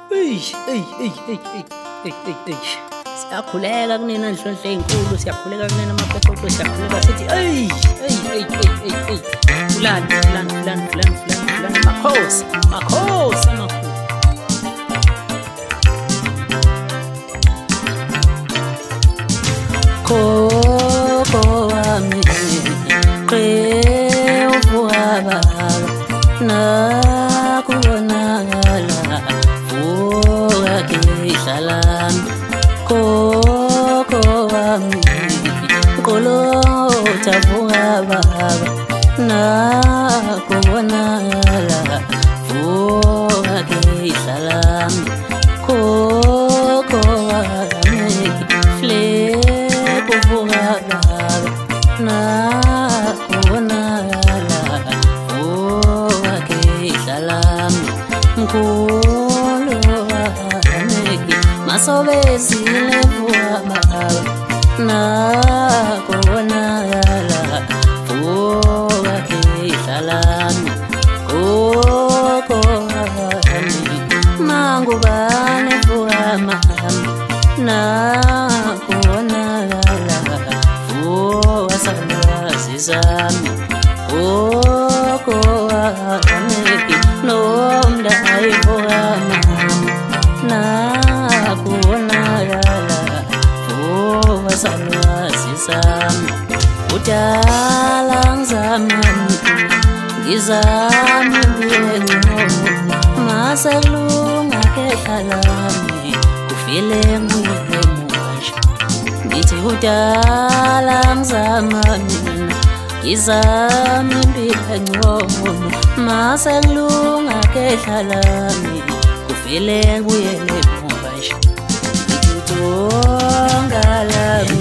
Siyakhuleka kunina Nhlohle ezinkulu, siyakhuleka kunina amaphepho, siyakhuleka sithi fulani makhosi amakhulu. Khokho wami uvuka nakubonakala vuka kehlalami. Khokho wami qolotha vuka nakubonakala vuka kehlalami. Khokho wami vuka nakubonakala vuka kehlalami. Mkhulu wami masobezile vuka nakubonakala vuka kehlalami. Khokho wami mangubane vuka nakubonakala vuka salwazi zami. Khokho wami nomdali vuka nakubonakala vuka salwazi zami. Udala ngizami ngiyengcono maselunga kehlalami kufile ngiyele muwasha. Ngithi udala ngizami impilo engcono maselunga kehlalami kufile ngiyele muwasha. Ngithi tongalami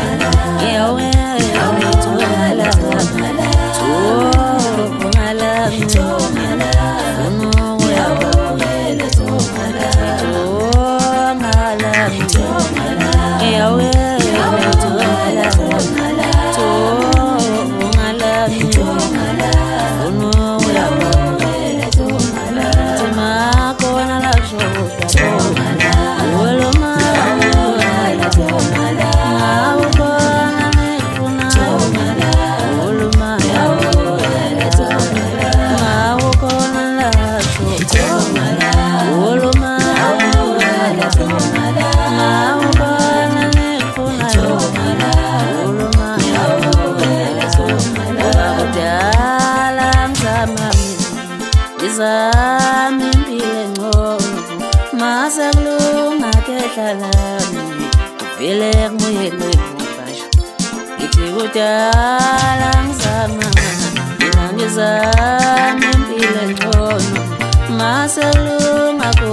ngizami impilo engcono maselunga kehlalami kuvele ngiyele muwasha. Ngithi udala ngizami impilo engcono maselunga